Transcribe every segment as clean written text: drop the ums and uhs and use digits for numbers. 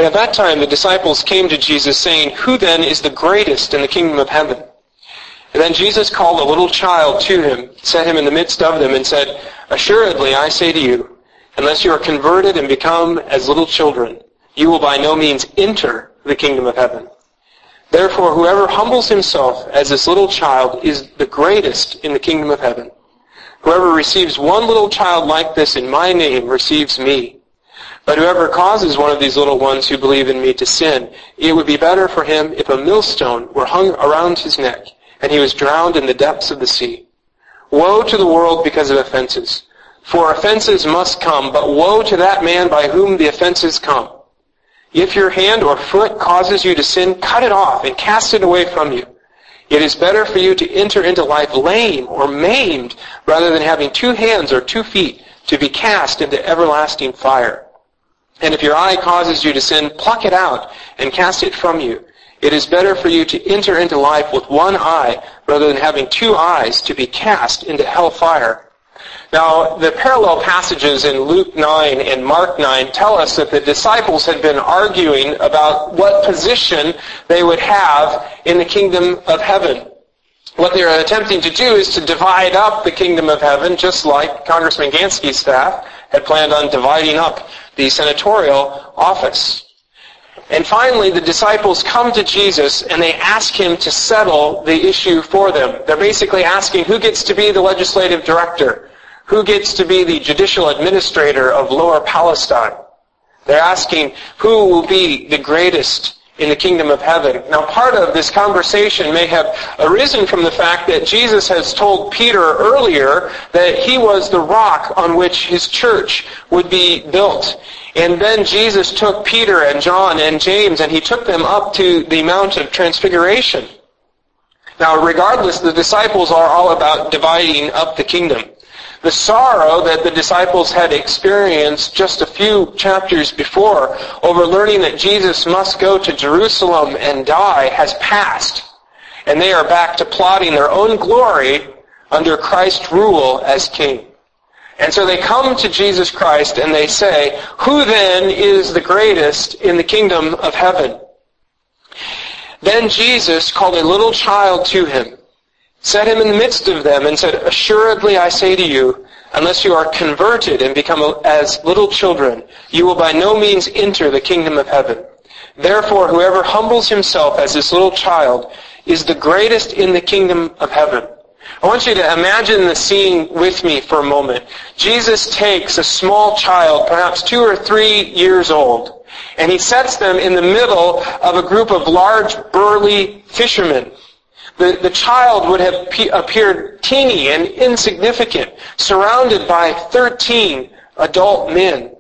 And at that time the disciples came to Jesus, saying, "Who then is the greatest in the kingdom of heaven?" And then Jesus called a little child to him, set him in the midst of them, and said, "Assuredly, I say to you, unless you are converted and become as little children, you will by no means enter the kingdom of heaven. Therefore, whoever humbles himself as this little child is the greatest in the kingdom of heaven. Whoever receives one little child like this in my name receives me. But whoever causes one of these little ones who believe in me to sin, it would be better for him if a millstone were hung around his neck, and he was drowned in the depths of the sea. Woe to the world because of offenses. For offenses must come, but woe to that man by whom the offenses come. If your hand or foot causes you to sin, cut it off and cast it away from you. It is better for you to enter into life lame or maimed rather than having 2 hands or 2 feet to be cast into everlasting fire. And if your eye causes you to sin, pluck it out and cast it from you. It is better for you to enter into life with 1 eye rather than having 2 eyes to be cast into hellfire. Now, the parallel passages in Luke 9 and Mark 9 tell us that the disciples had been arguing about what position they would have in the kingdom of heaven. What they're attempting to do is to divide up the kingdom of heaven, just like Congressman Gansky's staff had planned on dividing up the senatorial office. And finally, the disciples come to Jesus and they ask him to settle the issue for them. They're basically asking who gets to be the legislative director, who gets to be the judicial administrator of Lower Palestine. They're asking who will be the greatest in the kingdom of heaven. Now, part of this conversation may have arisen from the fact that Jesus has told Peter earlier that he was the rock on which his church would be built. And then Jesus took Peter and John and James and he took them up to the Mount of Transfiguration. Now, regardless, the disciples are all about dividing up the kingdom. The sorrow that the disciples had experienced just a few chapters before over learning that Jesus must go to Jerusalem and die has passed. And they are back to plotting their own glory under Christ's rule as king. And so they come to Jesus Christ and they say, "Who then is the greatest in the kingdom of heaven?" Then Jesus called a little child to him, set him in the midst of them, and said, "Assuredly I say to you, unless you are converted and become as little children, you will by no means enter the kingdom of heaven. Therefore, whoever humbles himself as this little child is the greatest in the kingdom of heaven." I want you to imagine the scene with me for a moment. Jesus takes a small child, perhaps 2 or 3 years old, and he sets them in the middle of a group of large, burly fishermen. The child would have appeared teeny and insignificant, surrounded by 13 adult men.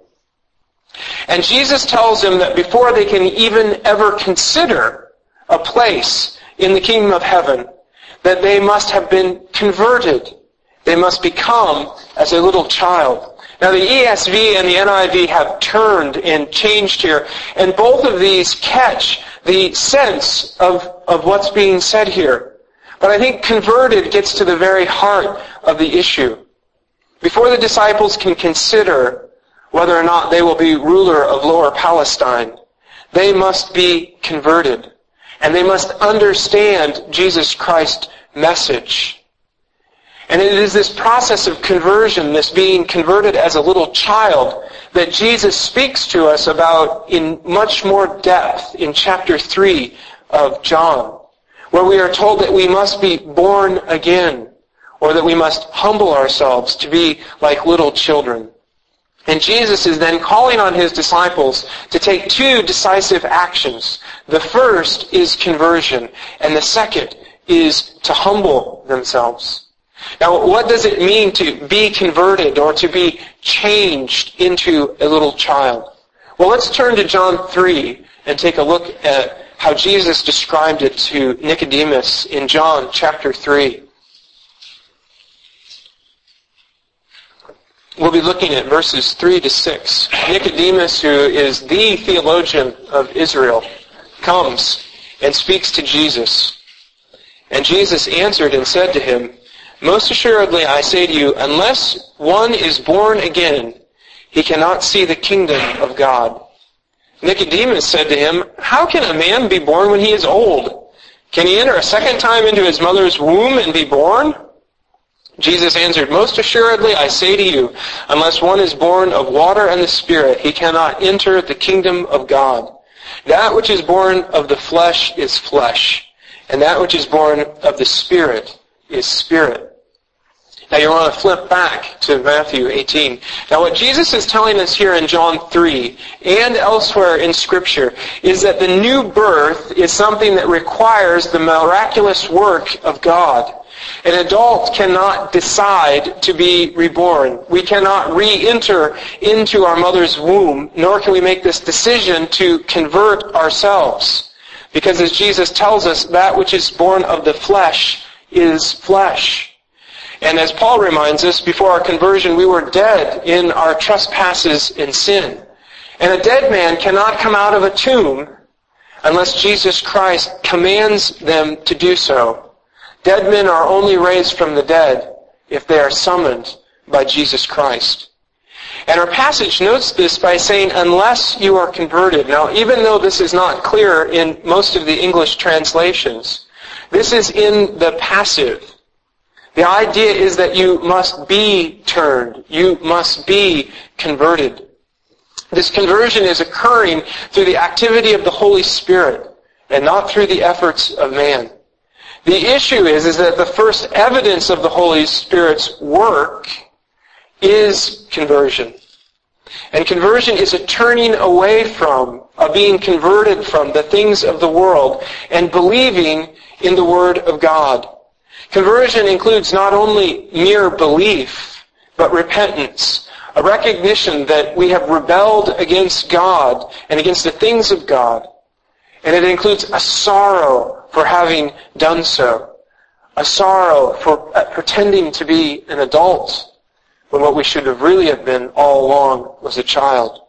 And Jesus tells them that before they can even ever consider a place in the kingdom of heaven, that they must have been converted. They must become as a little child. Now, the ESV and the NIV have turned and changed here, and both of these catch the sense of what's being said here. But I think converted gets to the very heart of the issue. Before the disciples can consider whether or not they will be ruler of Lower Palestine, they must be converted. And they must understand Jesus Christ's message. And it is this process of conversion, this being converted as a little child, that Jesus speaks to us about in much more depth in chapter 3 of John, where we are told that we must be born again, or that we must humble ourselves to be like little children. And Jesus is then calling on his disciples to take 2 decisive actions. The first is conversion, and the second is to humble themselves. Now, what does it mean to be converted or to be changed into a little child? Well, let's turn to John 3 and take a look at how Jesus described it to Nicodemus in John chapter 3. We'll be looking at verses 3 to 6. Nicodemus, who is the theologian of Israel, comes and speaks to Jesus. And Jesus answered and said to him, "Most assuredly I say to you, unless one is born again, he cannot see the kingdom of God." Nicodemus said to him, "How can a man be born when he is old? Can he enter a second time into his mother's womb and be born?" Jesus answered, "Most assuredly, I say to you, unless one is born of water and the Spirit, he cannot enter the kingdom of God. That which is born of the flesh is flesh, and that which is born of the Spirit is spirit." Now you want to flip back to Matthew 18. Now what Jesus is telling us here in John 3 and elsewhere in Scripture is that the new birth is something that requires the miraculous work of God. An adult cannot decide to be reborn. We cannot re-enter into our mother's womb, nor can we make this decision to convert ourselves. Because as Jesus tells us, that which is born of the flesh is flesh. And as Paul reminds us, before our conversion, we were dead in our trespasses and sin. And a dead man cannot come out of a tomb unless Jesus Christ commands them to do so. Dead men are only raised from the dead if they are summoned by Jesus Christ. And our passage notes this by saying, unless you are converted. Now, even though this is not clear in most of the English translations, this is in the passive. The idea is that you must be turned. You must be converted. This conversion is occurring through the activity of the Holy Spirit and not through the efforts of man. The issue is that the first evidence of the Holy Spirit's work is conversion. And conversion is a turning away from, a being converted from the things of the world and believing in the Word of God. Conversion includes not only mere belief, but repentance, a recognition that we have rebelled against God and against the things of God. And it includes a sorrow for having done so, a sorrow for pretending to be an adult when what we should have really have been all along was a child.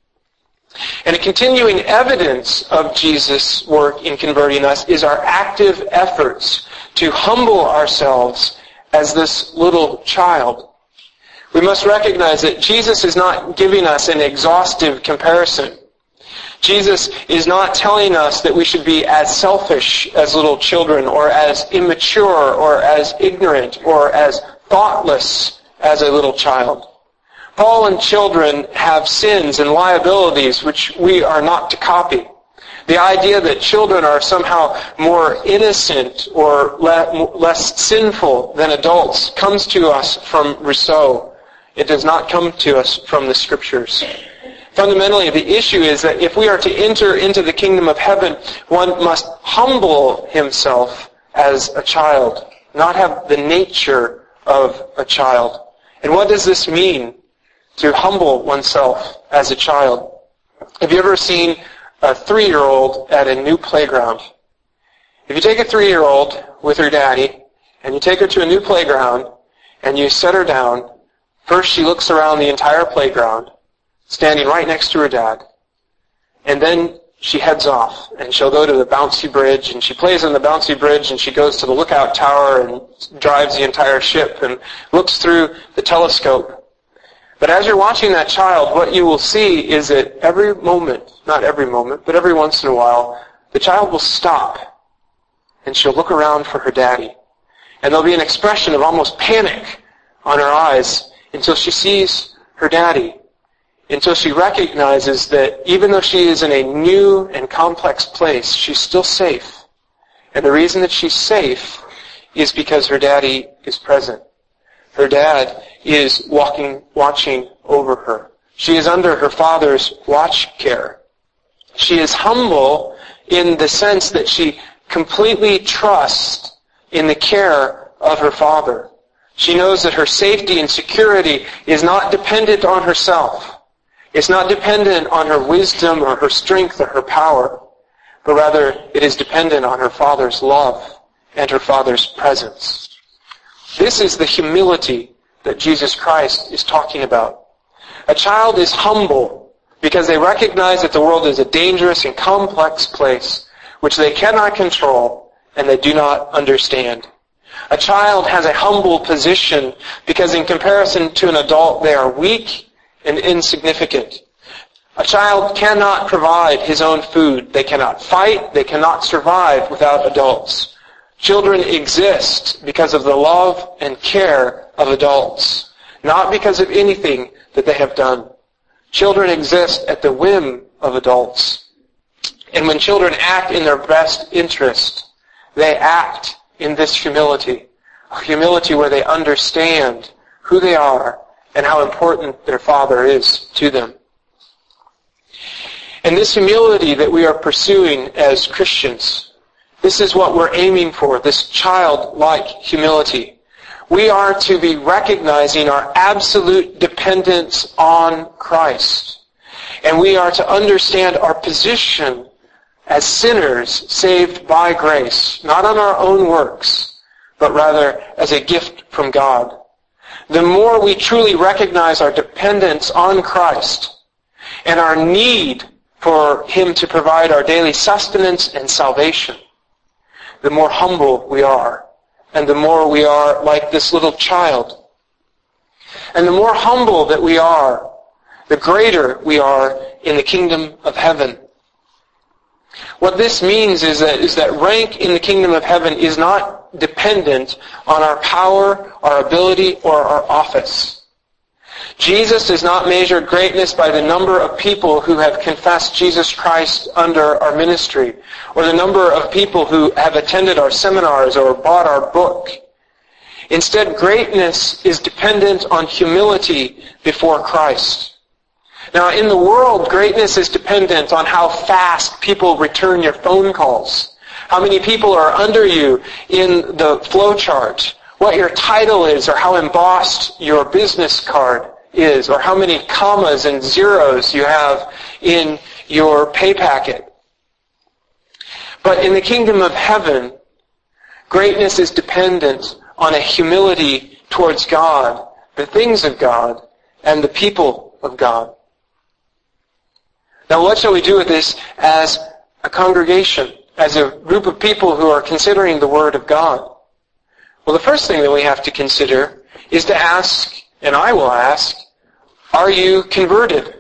And a continuing evidence of Jesus' work in converting us is our active efforts to humble ourselves as this little child. We must recognize that Jesus is not giving us an exhaustive comparison. Jesus is not telling us that we should be as selfish as little children, or as immature, or as ignorant, or as thoughtless as a little child. Fallen children have sins and liabilities which we are not to copy. The idea that children are somehow more innocent or less sinful than adults comes to us from Rousseau. It does not come to us from the Scriptures. Fundamentally, the issue is that if we are to enter into the kingdom of heaven, one must humble himself as a child, not have the nature of a child. And what does this mean, to humble oneself as a child? Have you ever seen a 3-year-old at a new playground? If you take a 3-year-old with her daddy, and you take her to a new playground, and you set her down, first she looks around the entire playground, standing right next to her dad. And then she heads off, and she'll go to the bouncy bridge, and she plays on the bouncy bridge, and she goes to the lookout tower and drives the entire ship and looks through the telescope. But as you're watching that child, what you will see is that every moment, not every moment, but every once in a while, the child will stop, and she'll look around for her daddy. And there'll be an expression of almost panic on her eyes until she sees her daddy, until she recognizes that even though she is in a new and complex place, she's still safe. And the reason that she's safe is because her daddy is present. Her dad is watching over her. She is under her father's watch care. She is humble in the sense that she completely trusts in the care of her father. She knows that her safety and security is not dependent on herself. It's not dependent on her wisdom or her strength or her power, but rather it is dependent on her father's love and her father's presence. This is the humility that Jesus Christ is talking about. A child is humble because they recognize that the world is a dangerous and complex place which they cannot control and they do not understand. A child has a humble position because in comparison to an adult they are weak and insignificant. A child cannot provide his own food. They cannot fight. They cannot survive without adults. Children exist because of the love and care of adults, not because of anything that they have done. Children exist at the whim of adults. And when children act in their best interest, they act in this humility, a humility where they understand who they are and how important their Father is to them. And this humility that we are pursuing as Christians, this is what we're aiming for, this childlike humility. We are to be recognizing our absolute dependence on Christ. And we are to understand our position as sinners saved by grace, not on our own works, but rather as a gift from God. The more we truly recognize our dependence on Christ and our need for Him to provide our daily sustenance and salvation, the more humble we are, and the more we are like this little child. And the more humble that we are, the greater we are in the kingdom of heaven. What this means is that rank in the kingdom of heaven is not dependent on our power, our ability, or our office. Jesus does not measure greatness by the number of people who have confessed Jesus Christ under our ministry, or the number of people who have attended our seminars or bought our book. Instead, greatness is dependent on humility before Christ. Now, in the world, greatness is dependent on how fast people return your phone calls, how many people are under you in the flow chart, what your title is, or how embossed your business card is, or how many commas and zeros you have in your pay packet. But in the kingdom of heaven, greatness is dependent on a humility towards God, the things of God, and the people of God. Now, what shall we do with this as a congregation, as a group of people who are considering the Word of God? Well, the first thing that we have to consider is to ask, and I will ask, are you converted?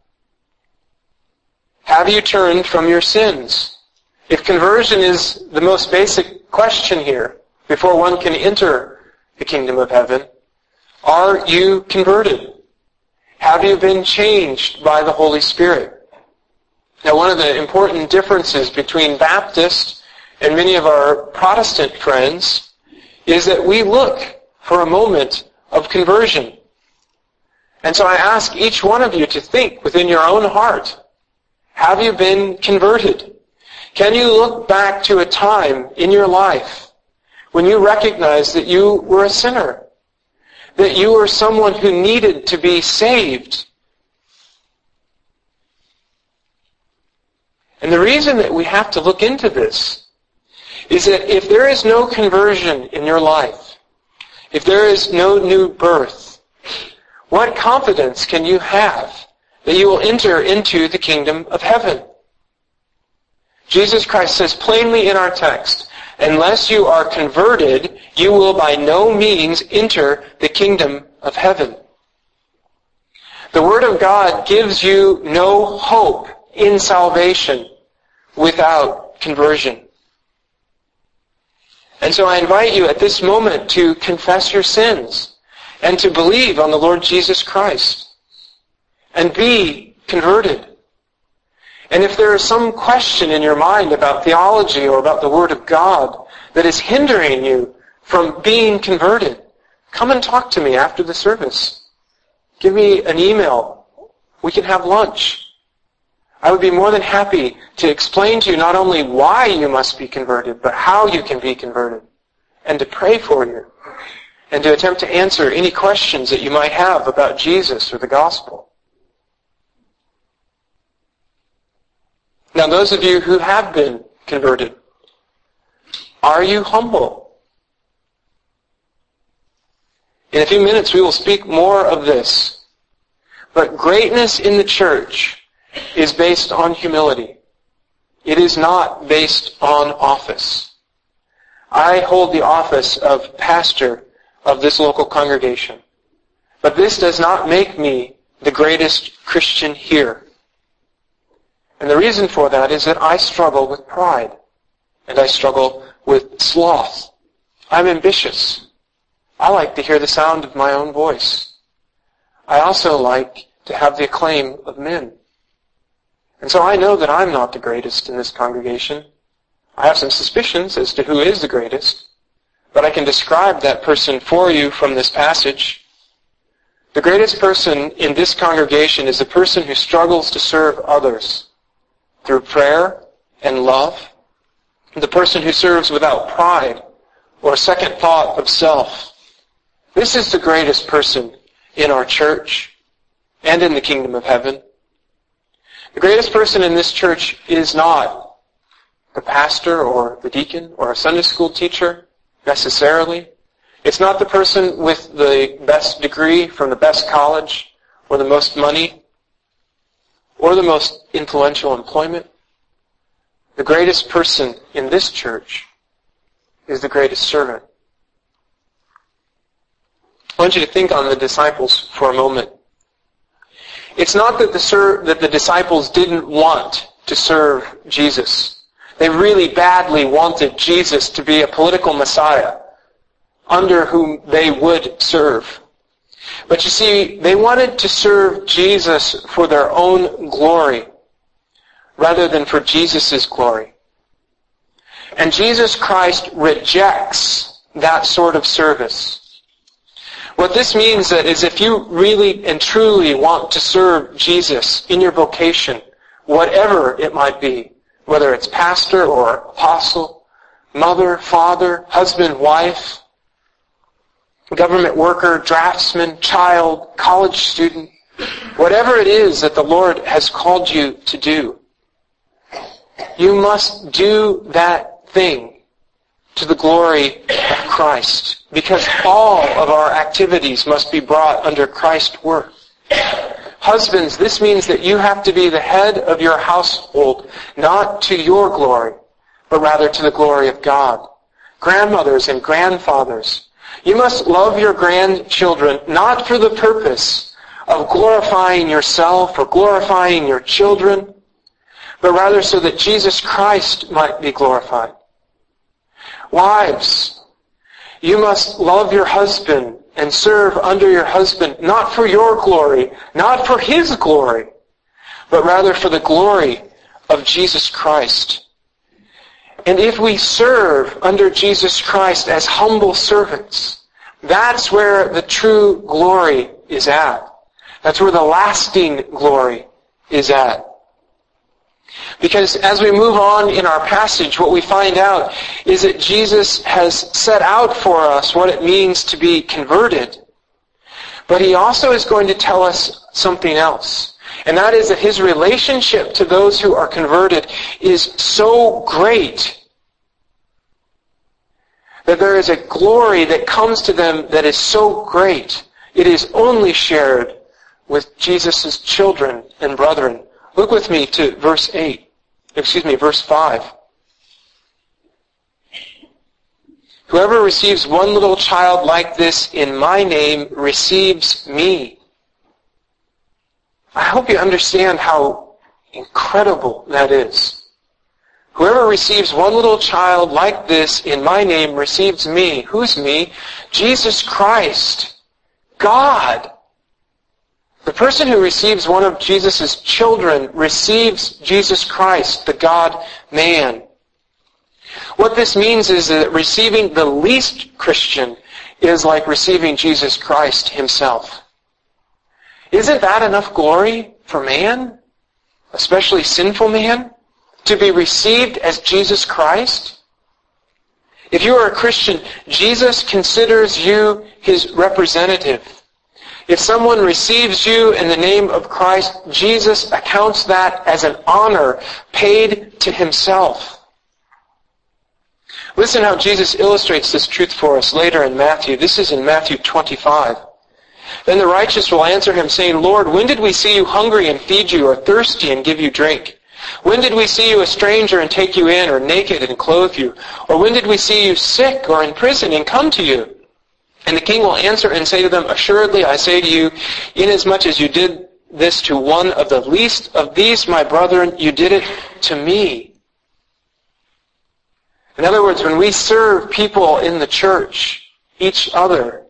Have you turned from your sins? If conversion is the most basic question here, before one can enter the kingdom of heaven, are you converted? Have you been changed by the Holy Spirit? Now, one of the important differences between Baptist and many of our Protestant friends is that we look for a moment of conversion. And so I ask each one of you to think within your own heart, have you been converted? Can you look back to a time in your life when you recognized that you were a sinner, that you were someone who needed to be saved? And the reason that we have to look into this is that if there is no conversion in your life, if there is no new birth, what confidence can you have that you will enter into the kingdom of heaven? Jesus Christ says plainly in our text, unless you are converted, you will by no means enter the kingdom of heaven. The Word of God gives you no hope in salvation without conversion. And so I invite you at this moment to confess your sins and to believe on the Lord Jesus Christ and be converted. And if there is some question in your mind about theology or about the Word of God that is hindering you from being converted, come and talk to me after the service. Give me an email. We can have lunch. I would be more than happy to explain to you not only why you must be converted, but how you can be converted, and to pray for you, and to attempt to answer any questions that you might have about Jesus or the gospel. Now, those of you who have been converted, are you humble? In a few minutes we will speak more of this. But greatness in the church is based on humility. It is not based on office. I hold the office of pastor of this local congregation. But this does not make me the greatest Christian here. And the reason for that is that I struggle with pride. And I struggle with sloth. I'm ambitious. I like to hear the sound of my own voice. I also like to have the acclaim of men. And so I know that I'm not the greatest in this congregation. I have some suspicions as to who is the greatest, but I can describe that person for you from this passage. The greatest person in this congregation is the person who struggles to serve others through prayer and love, the person who serves without pride or second thought of self. This is the greatest person in our church and in the kingdom of heaven. The greatest person in this church is not the pastor or the deacon or a Sunday school teacher necessarily. It's not the person with the best degree from the best college or the most money or the most influential employment. The greatest person in this church is the greatest servant. I want you to think on the disciples for a moment. It's not that the disciples didn't want to serve Jesus. They really badly wanted Jesus to be a political Messiah under whom they would serve. But you see, they wanted to serve Jesus for their own glory rather than for Jesus' glory. And Jesus Christ rejects that sort of service. What this means is if you really and truly want to serve Jesus in your vocation, whatever it might be, whether it's pastor or apostle, mother, father, husband, wife, government worker, draftsman, child, college student, whatever it is that the Lord has called you to do, you must do that thing to the glory of Christ, because all of our activities must be brought under Christ's work. Husbands, this means that you have to be the head of your household, not to your glory, but rather to the glory of God. Grandmothers and grandfathers, you must love your grandchildren not for the purpose of glorifying yourself or glorifying your children, but rather so that Jesus Christ might be glorified. Wives, you must love your husband and serve under your husband, not for your glory, not for his glory, but rather for the glory of Jesus Christ. And if we serve under Jesus Christ as humble servants, that's where the true glory is at. That's where the lasting glory is at. Because as we move on in our passage, what we find out is that Jesus has set out for us what it means to be converted. But he also is going to tell us something else. And that is that his relationship to those who are converted is so great that there is a glory that comes to them that is so great. It is only shared with Jesus' children and brethren. Look with me to verse 5. Whoever receives one little child like this in my name receives me. I hope you understand how incredible that is. Whoever receives one little child like this in my name receives me. Who's me? Jesus Christ. God. The person who receives one of Jesus' children receives Jesus Christ, the God-man. What this means is that receiving the least Christian is like receiving Jesus Christ himself. Isn't that enough glory for man, especially sinful man, to be received as Jesus Christ? If you are a Christian, Jesus considers you his representative. If someone receives you in the name of Christ, Jesus accounts that as an honor paid to himself. Listen how Jesus illustrates this truth for us later in Matthew. This is in Matthew 25. Then the righteous will answer him, saying, Lord, when did we see you hungry and feed you, or thirsty and give you drink? When did we see you a stranger and take you in, or naked and clothe you? Or when did we see you sick or in prison and come to you? And the king will answer and say to them, Assuredly, I say to you, inasmuch as you did this to one of the least of these, my brethren, you did it to me. In other words, when we serve people in the church, each other,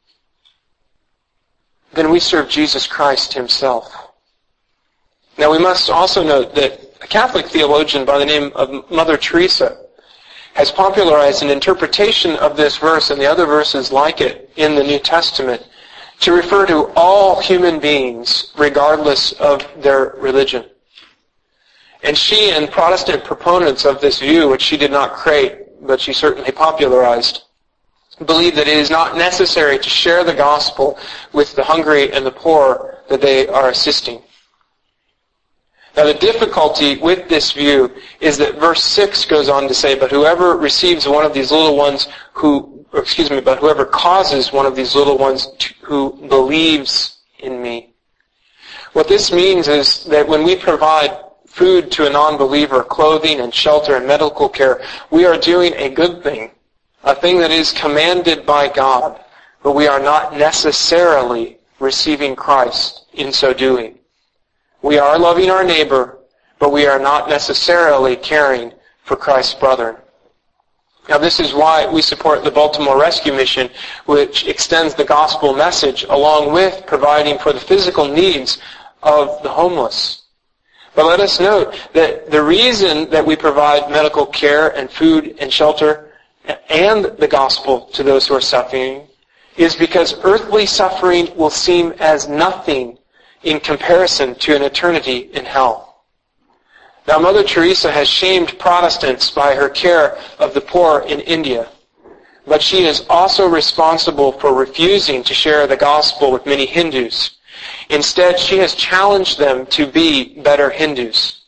then we serve Jesus Christ himself. Now we must also note that a Catholic theologian by the name of Mother Teresa has popularized an interpretation of this verse and the other verses like it in the New Testament to refer to all human beings regardless of their religion. And she and Protestant proponents of this view, which she did not create, but she certainly popularized, believe that it is not necessary to share the gospel with the hungry and the poor that they are assisting. Now the difficulty with this view is that verse 6 goes on to say, but whoever receives one of these little ones but whoever causes one of these little ones who believes in me. What this means is that when we provide food to a non-believer, clothing and shelter and medical care, we are doing a good thing, a thing that is commanded by God, but we are not necessarily receiving Christ in so doing. We are loving our neighbor, but we are not necessarily caring for Christ's brethren. Now this is why we support the Baltimore Rescue Mission, which extends the gospel message along with providing for the physical needs of the homeless. But let us note that the reason that we provide medical care and food and shelter and the gospel to those who are suffering is because earthly suffering will seem as nothing in comparison to an eternity in hell. Now, Mother Teresa has shamed Protestants by her care of the poor in India, but she is also responsible for refusing to share the gospel with many Hindus. Instead, she has challenged them to be better Hindus.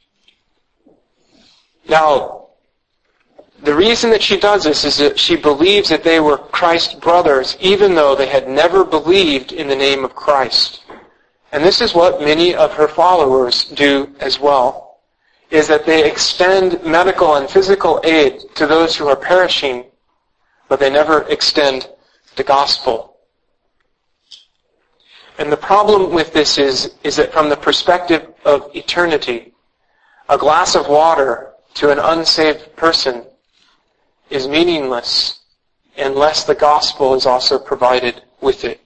Now, the reason that she does this is that she believes that they were Christ's brothers, even though they had never believed in the name of Christ. And this is what many of her followers do as well, is that they extend medical and physical aid to those who are perishing, but they never extend the gospel. And the problem with this is that from the perspective of eternity, a glass of water to an unsaved person is meaningless unless the gospel is also provided with it.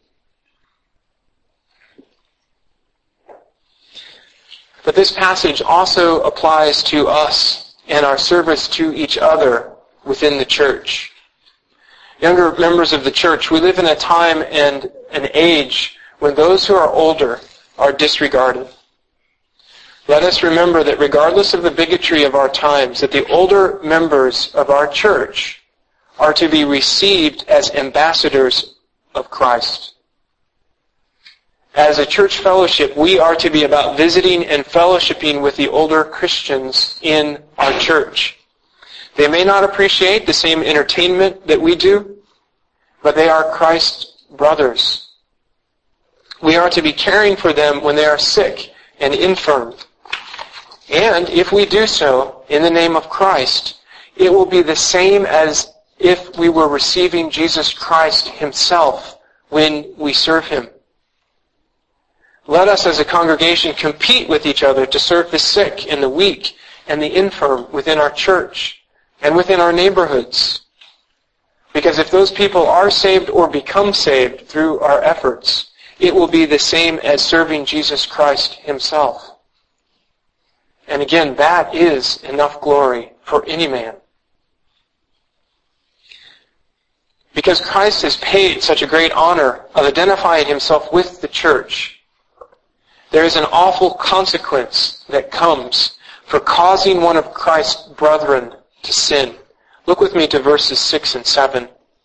But this passage also applies to us and our service to each other within the church. Younger members of the church, we live in a time and an age when those who are older are disregarded. Let us remember that regardless of the bigotry of our times, that the older members of our church are to be received as ambassadors of Christ. As a church fellowship, we are to be about visiting and fellowshipping with the older Christians in our church. They may not appreciate the same entertainment that we do, but they are Christ's brothers. We are to be caring for them when they are sick and infirm. And if we do so in the name of Christ, it will be the same as if we were receiving Jesus Christ himself when we serve him. Let us as a congregation compete with each other to serve the sick and the weak and the infirm within our church and within our neighborhoods. Because if those people are saved or become saved through our efforts, it will be the same as serving Jesus Christ himself. And again, that is enough glory for any man. Because Christ has paid such a great honor of identifying himself with the church, there is an awful consequence that comes for causing one of Christ's brethren to sin. Look with me to verses 6 and 7.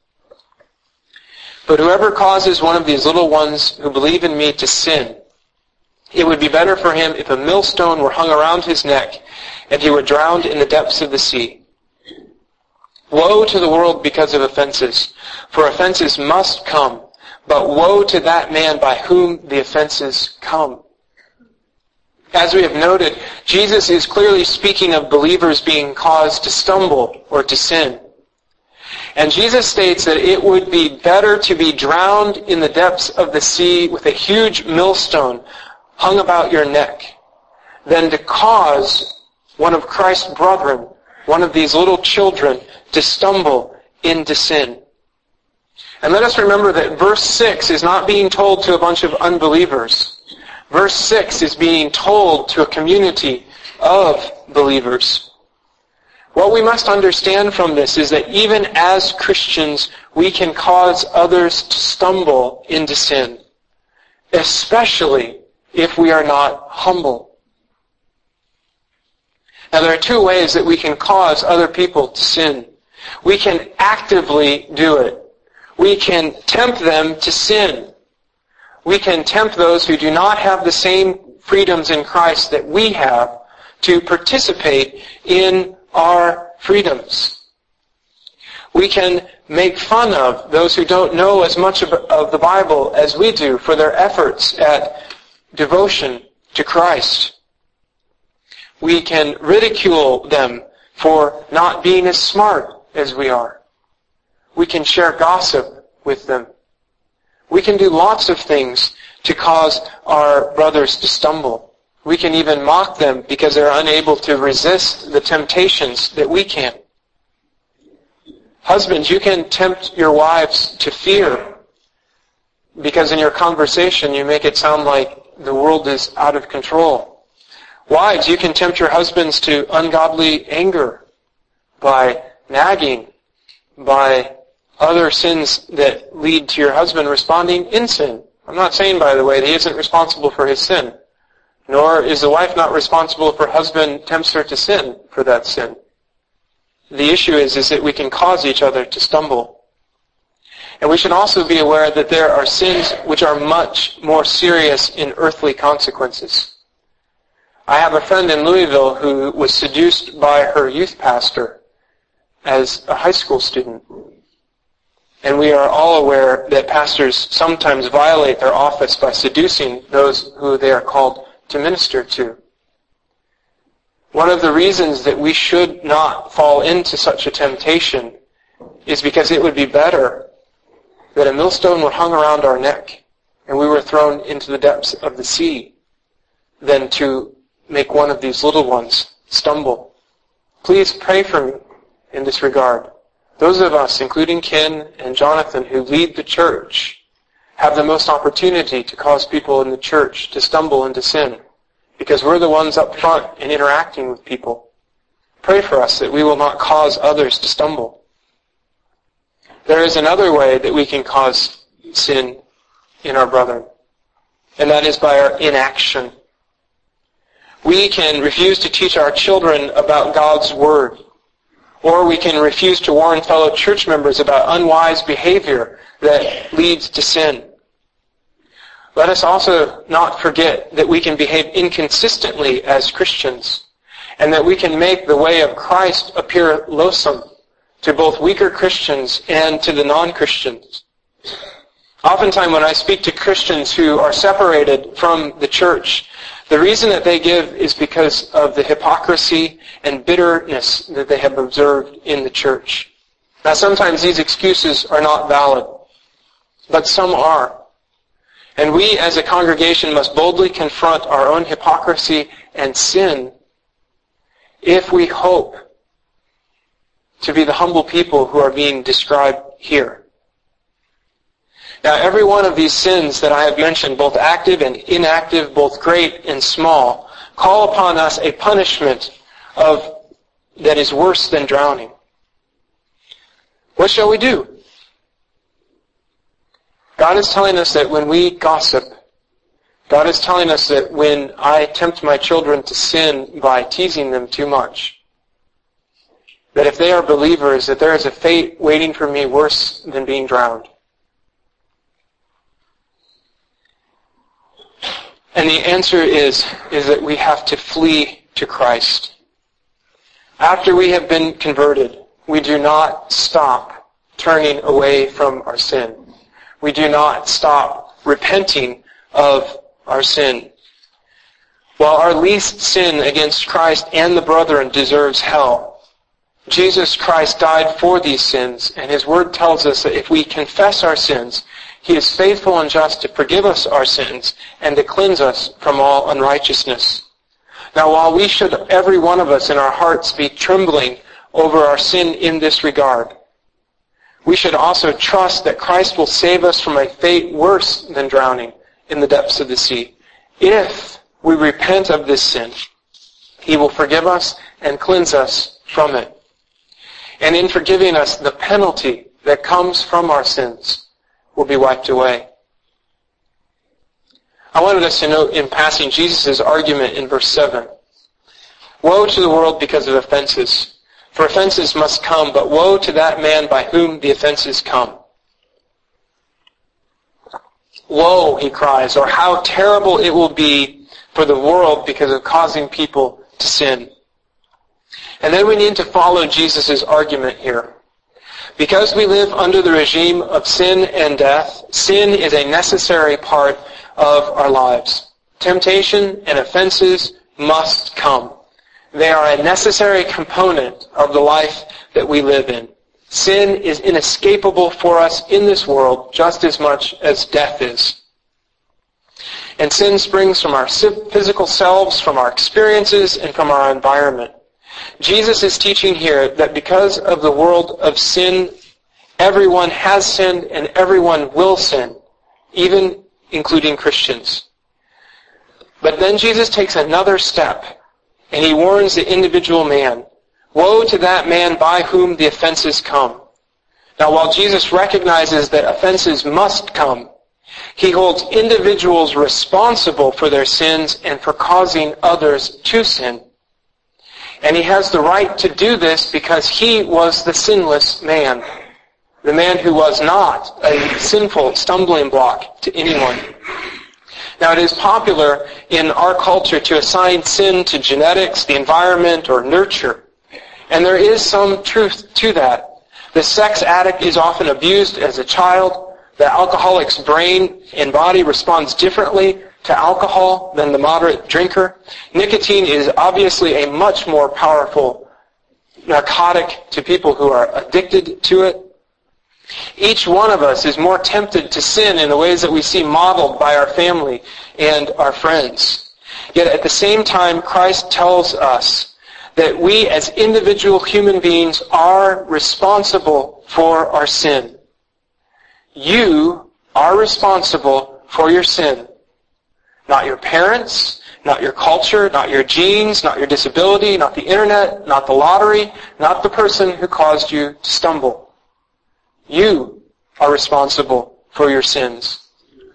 But whoever causes one of these little ones who believe in me to sin, it would be better for him if a millstone were hung around his neck and he were drowned in the depths of the sea. Woe to the world because of offenses, for offenses must come, but woe to that man by whom the offenses come. As we have noted, Jesus is clearly speaking of believers being caused to stumble or to sin. And Jesus states that it would be better to be drowned in the depths of the sea with a huge millstone hung about your neck than to cause one of Christ's brethren, one of these little children, to stumble into sin. And let us remember that verse 6 is not being told to a bunch of unbelievers. Verse 6 is being told to a community of believers. What we must understand from this is that even as Christians, we can cause others to stumble into sin, especially if we are not humble. Now, there are two ways that we can cause other people to sin. We can actively do it. We can tempt them to sin. We can tempt those who do not have the same freedoms in Christ that we have to participate in our freedoms. We can make fun of those who don't know as much of the Bible as we do for their efforts at devotion to Christ. We can ridicule them for not being as smart as we are. We can share gossip with them. We can do lots of things to cause our brothers to stumble. We can even mock them because they're unable to resist the temptations that we can. Husbands, you can tempt your wives to fear because in your conversation you make it sound like the world is out of control. Wives, you can tempt your husbands to ungodly anger by nagging, by other sins that lead to your husband responding in sin. I'm not saying, by the way, that he isn't responsible for his sin. Nor is the wife not responsible if her husband tempts her to sin for that sin. The issue is that we can cause each other to stumble. And we should also be aware that there are sins which are much more serious in earthly consequences. I have a friend in Louisville who was seduced by her youth pastor as a high school student. And we are all aware that pastors sometimes violate their office by seducing those who they are called to minister to. One of the reasons that we should not fall into such a temptation is because it would be better that a millstone were hung around our neck and we were thrown into the depths of the sea than to make one of these little ones stumble. Please pray for me in this regard. Those of us, including Ken and Jonathan, who lead the church, have the most opportunity to cause people in the church to stumble into sin, because we're the ones up front in interacting with people. Pray for us that we will not cause others to stumble. There is another way that we can cause sin in our brethren, and that is by our inaction. We can refuse to teach our children about God's Word, or we can refuse to warn fellow church members about unwise behavior that leads to sin. Let us also not forget that we can behave inconsistently as Christians, and that we can make the way of Christ appear loathsome to both weaker Christians and to the non-Christians. Oftentimes when I speak to Christians who are separated from the church, the reason that they give is because of the hypocrisy and bitterness that they have observed in the church. Now sometimes these excuses are not valid, but some are. And we as a congregation must boldly confront our own hypocrisy and sin if we hope to be the humble people who are being described here. Now, every one of these sins that I have mentioned, both active and inactive, both great and small, call upon us a punishment that is worse than drowning. What shall we do? God is telling us that when we gossip, God is telling us that when I tempt my children to sin by teasing them too much, that if they are believers, that there is a fate waiting for me worse than being drowned. And the answer is that we have to flee to Christ. After we have been converted, we do not stop turning away from our sin. We do not stop repenting of our sin. While our least sin against Christ and the brethren deserves hell, Jesus Christ died for these sins, and His Word tells us that if we confess our sins, He is faithful and just to forgive us our sins and to cleanse us from all unrighteousness. Now, while we should, every one of us in our hearts, be trembling over our sin in this regard, we should also trust that Christ will save us from a fate worse than drowning in the depths of the sea. If we repent of this sin, He will forgive us and cleanse us from it. And in forgiving us, the penalty that comes from our sins will be wiped away. I wanted us to note in passing Jesus' argument in verse 7. Woe to the world because of offenses. For offenses must come, but woe to that man by whom the offenses come. Woe, he cries, or how terrible it will be for the world because of causing people to sin. And then we need to follow Jesus' argument here. Because we live under the regime of sin and death, sin is a necessary part of our lives. Temptation and offenses must come. They are a necessary component of the life that we live in. Sin is inescapable for us in this world just as much as death is. And sin springs from our physical selves, from our experiences, and from our environment. Jesus is teaching here that because of the world of sin, everyone has sinned and everyone will sin, even including Christians. But then Jesus takes another step, and he warns the individual man. Woe to that man by whom the offenses come. Now, while Jesus recognizes that offenses must come, he holds individuals responsible for their sins and for causing others to sin. And he has the right to do this because he was the sinless man, the man who was not a sinful stumbling block to anyone. Now, it is popular in our culture to assign sin to genetics, the environment, or nurture. And there is some truth to that. The sex addict is often abused as a child. The alcoholic's brain and body responds differently to alcohol than the moderate drinker. Nicotine is obviously a much more powerful narcotic to people who are addicted to it. Each one of us is more tempted to sin in the ways that we see modeled by our family and our friends. Yet at the same time, Christ tells us that we as individual human beings are responsible for our sin. You are responsible for your sin. Not your parents, not your culture, not your genes, not your disability, not the internet, not the lottery, not the person who caused you to stumble. You are responsible for your sins.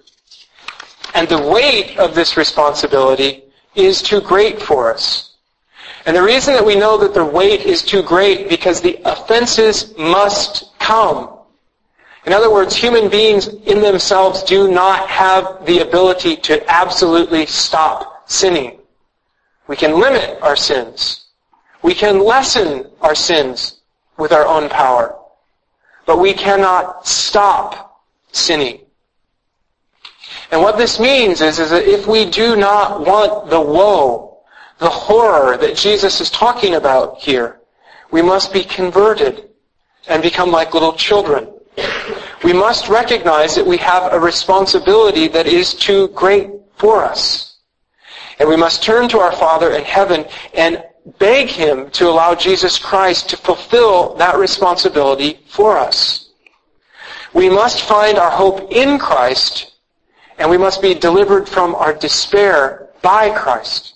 And the weight of this responsibility is too great for us. And the reason that we know that the weight is too great because the offenses must come. In other words, human beings in themselves do not have the ability to absolutely stop sinning. We can limit our sins. We can lessen our sins with our own power. But we cannot stop sinning. And what this means is that if we do not want the woe, the horror that Jesus is talking about here, we must be converted and become like little children. We must recognize that we have a responsibility that is too great for us. And we must turn to our Father in heaven and beg Him to allow Jesus Christ to fulfill that responsibility for us. We must find our hope in Christ, and we must be delivered from our despair by Christ.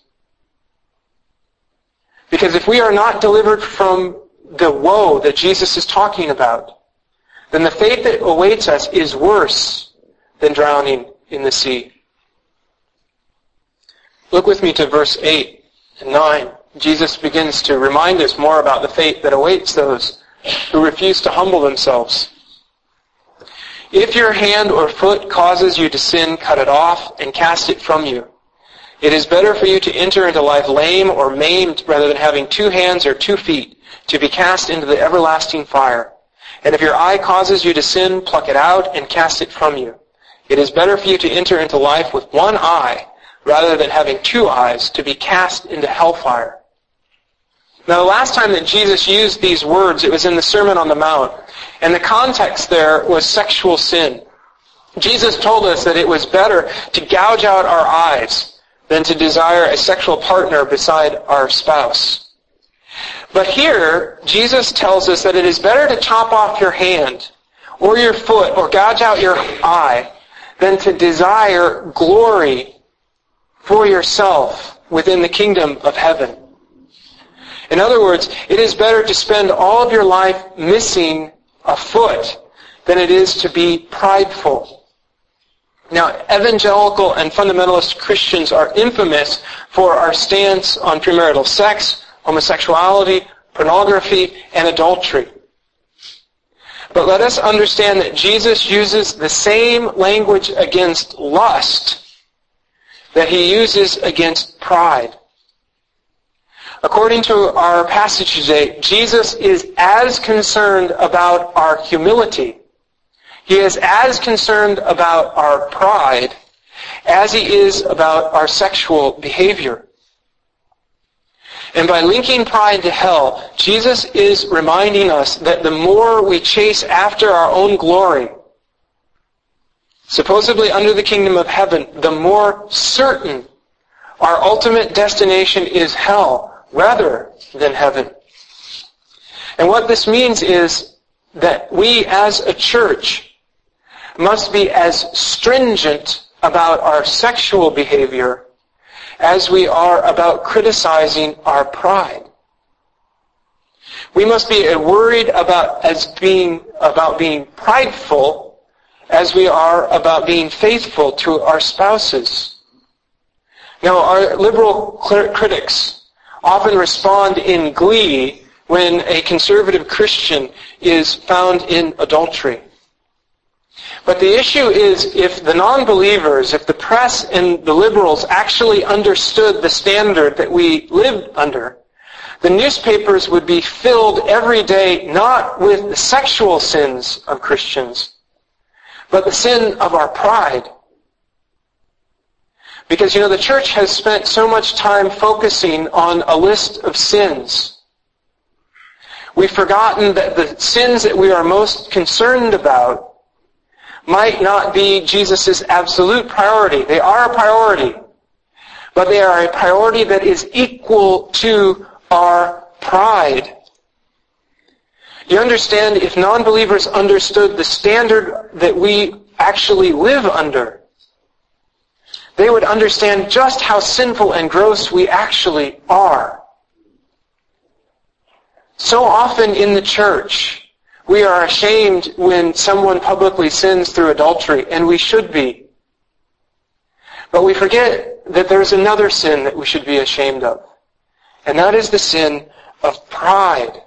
Because if we are not delivered from the woe that Jesus is talking about, then the fate that awaits us is worse than drowning in the sea. Look with me to verse 8 and 9. Jesus begins to remind us more about the fate that awaits those who refuse to humble themselves. If your hand or foot causes you to sin, cut it off and cast it from you. It is better for you to enter into life lame or maimed rather than having 2 hands or 2 feet to be cast into the everlasting fire. And if your eye causes you to sin, pluck it out and cast it from you. It is better for you to enter into life with 1 eye rather than having 2 eyes to be cast into hellfire. Now, the last time that Jesus used these words, it was in the Sermon on the Mount. And the context there was sexual sin. Jesus told us that it was better to gouge out our eyes than to desire a sexual partner beside our spouse. But here, Jesus tells us that it is better to chop off your hand or your foot or gouge out your eye than to desire glory for yourself within the kingdom of heaven. In other words, it is better to spend all of your life missing a foot than it is to be prideful. Now, evangelical and fundamentalist Christians are infamous for our stance on premarital sex, homosexuality, pornography, and adultery. But let us understand that Jesus uses the same language against lust that he uses against pride. According to our passage today, Jesus is as concerned about our humility, he is as concerned about our pride as he is about our sexual behavior. And by linking pride to hell, Jesus is reminding us that the more we chase after our own glory, supposedly under the kingdom of heaven, the more certain our ultimate destination is hell rather than heaven. And what this means is that we as a church must be as stringent about our sexual behavior as we are about criticizing our pride. We must be worried about being prideful as we are about being faithful to our spouses. Now, our liberal critics often respond in glee when a conservative Christian is found in adultery. But the issue is, if the non-believers, if the press and the liberals actually understood the standard that we lived under, the newspapers would be filled every day not with the sexual sins of Christians, but the sin of our pride. Because, the church has spent so much time focusing on a list of sins. We've forgotten that the sins that we are most concerned about might not be Jesus' absolute priority. They are a priority, but they are a priority that is equal to our pride. You understand, if non-believers understood the standard that we actually live under, they would understand just how sinful and gross we actually are. So often in the church, we are ashamed when someone publicly sins through adultery, and we should be. But we forget that there's another sin that we should be ashamed of, and that is the sin of pride.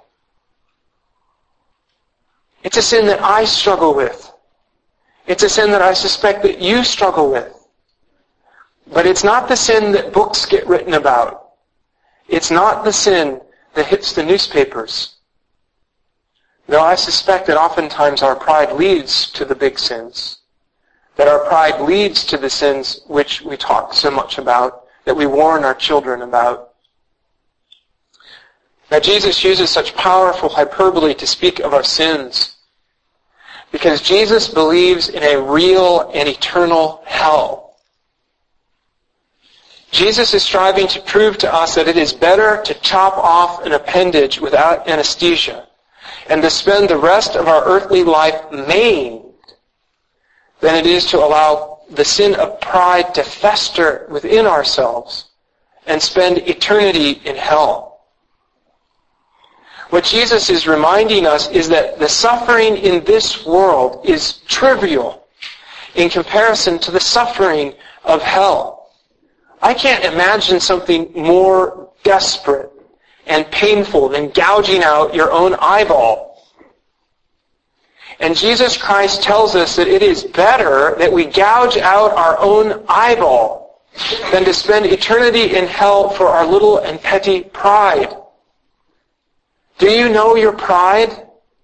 It's a sin that I struggle with. It's a sin that I suspect that you struggle with. But it's not the sin that books get written about. It's not the sin that hits the newspapers. Though I suspect that oftentimes our pride leads to the big sins. That our pride leads to the sins which we talk so much about, that we warn our children about. Now Jesus uses such powerful hyperbole to speak of our sins because Jesus believes in a real and eternal hell. Jesus is striving to prove to us that it is better to chop off an appendage without anesthesia and to spend the rest of our earthly life maimed than it is to allow the sin of pride to fester within ourselves and spend eternity in hell. What Jesus is reminding us is that the suffering in this world is trivial in comparison to the suffering of hell. I can't imagine something more desperate and painful than gouging out your own eyeball. And Jesus Christ tells us that it is better that we gouge out our own eyeball than to spend eternity in hell for our little and petty pride. Do you know your pride?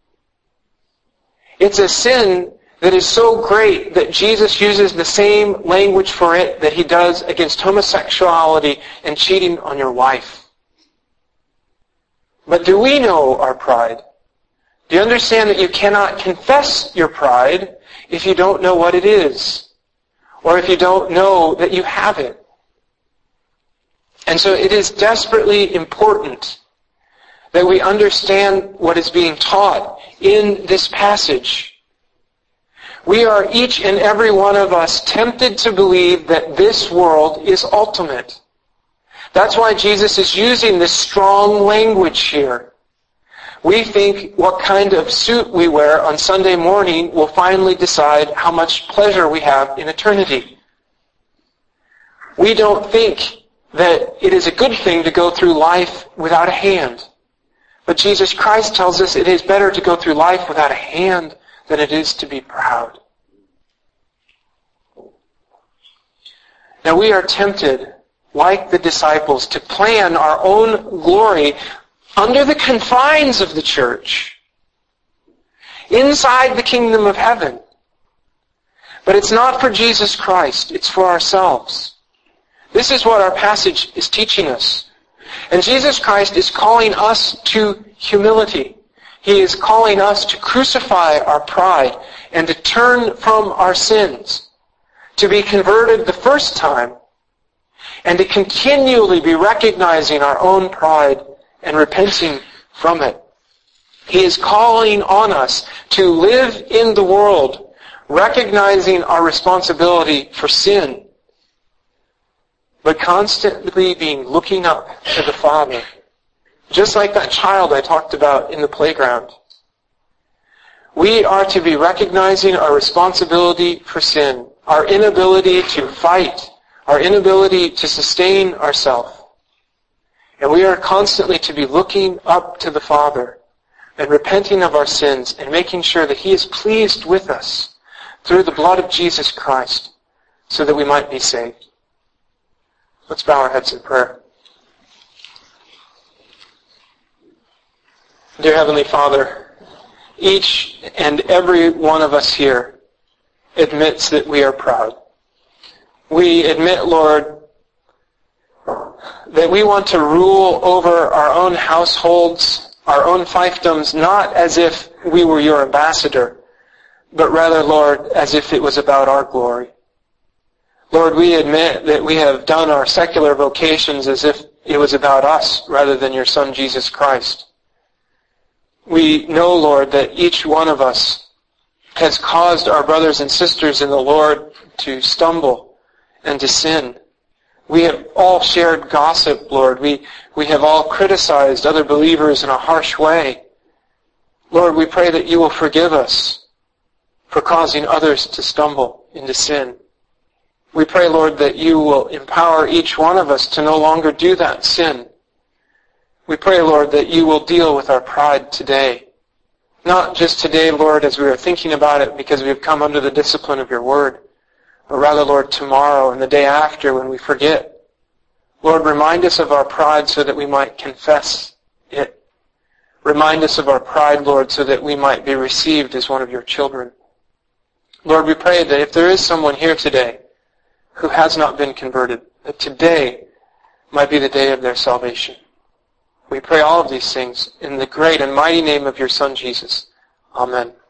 It's a sin that is so great that Jesus uses the same language for it that he does against homosexuality and cheating on your wife. But do we know our pride? Do you understand that you cannot confess your pride if you don't know what it is, or if you don't know that you have it? And so it is desperately important that we understand what is being taught in this passage. We are, each and every one of us, tempted to believe that this world is ultimate. That's why Jesus is using this strong language here. We think what kind of suit we wear on Sunday morning will finally decide how much pleasure we have in eternity. We don't think that it is a good thing to go through life without a hand. But Jesus Christ tells us it is better to go through life without a hand than it is to be proud. Now we are tempted, like the disciples, to plan our own glory under the confines of the church, inside the kingdom of heaven. But it's not for Jesus Christ, it's for ourselves. This is what our passage is teaching us. And Jesus Christ is calling us to humility. He is calling us to crucify our pride and to turn from our sins, to be converted the first time, and to continually be recognizing our own pride and repenting from it. He is calling on us to live in the world, recognizing our responsibility for sin, but constantly being looking up to the Father. Just like that child I talked about in the playground. We are to be recognizing our responsibility for sin, our inability to fight, our inability to sustain ourselves. And we are constantly to be looking up to the Father and repenting of our sins and making sure that He is pleased with us through the blood of Jesus Christ so that we might be saved. Let's bow our heads in prayer. Dear Heavenly Father, each and every one of us here admits that we are proud. We admit, Lord, that we want to rule over our own households, our own fiefdoms, not as if we were your ambassador, but rather, Lord, as if it was about our glory. Lord, we admit that we have done our secular vocations as if it was about us rather than your Son, Jesus Christ. We know, Lord, that each one of us has caused our brothers and sisters in the Lord to stumble and to sin. We have all shared gossip, Lord. We have all criticized other believers in a harsh way. Lord, we pray that you will forgive us for causing others to stumble into sin. We pray, Lord, that you will empower each one of us to no longer do that sin. We pray, Lord, that you will deal with our pride today. Not just today, Lord, as we are thinking about it because we have come under the discipline of your word, but rather, Lord, tomorrow and the day after when we forget. Lord, remind us of our pride so that we might confess it. Remind us of our pride, Lord, so that we might be received as one of your children. Lord, we pray that if there is someone here today who has not been converted, that today might be the day of their salvation. We pray all of these things in the great and mighty name of your Son, Jesus. Amen.